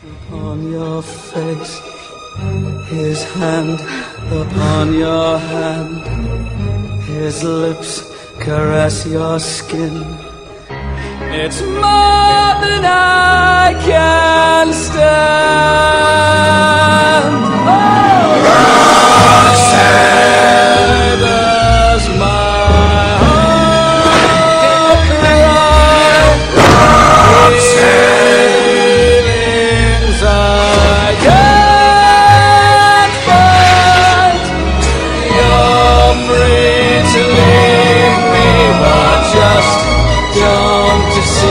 Upon your face, his hand upon your hand, his lips caress your skin. It's more than I can stand. Oh, Roxanne, there's my heart cry. Feelings I can't find. You're free to leave me, but just don't decide.